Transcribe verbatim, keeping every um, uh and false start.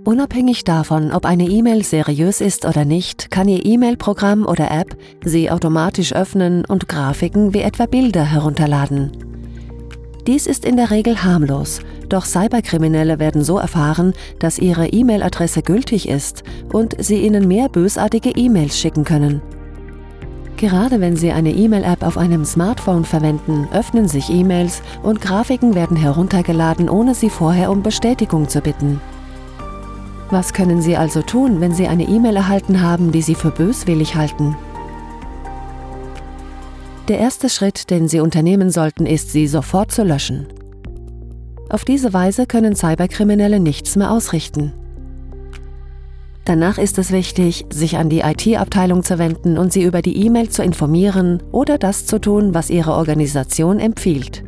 Unabhängig davon, ob eine E-Mail seriös ist oder nicht, kann Ihr E-Mail-Programm oder App sie automatisch öffnen und Grafiken wie etwa Bilder herunterladen. Dies ist in der Regel harmlos, doch Cyberkriminelle werden so erfahren, dass Ihre E-Mail-Adresse gültig ist und sie Ihnen mehr bösartige E-Mails schicken können. Gerade wenn Sie eine E-Mail-App auf einem Smartphone verwenden, öffnen sich E-Mails und Grafiken werden heruntergeladen, ohne Sie vorher um Bestätigung zu bitten. Was können Sie also tun, wenn Sie eine E-Mail erhalten haben, die Sie für böswillig halten? Der erste Schritt, den Sie unternehmen sollten, ist, sie sofort zu löschen. Auf diese Weise können Cyberkriminelle nichts mehr ausrichten. Danach ist es wichtig, sich an die I T-Abteilung zu wenden und sie über die E-Mail zu informieren oder das zu tun, was Ihre Organisation empfiehlt.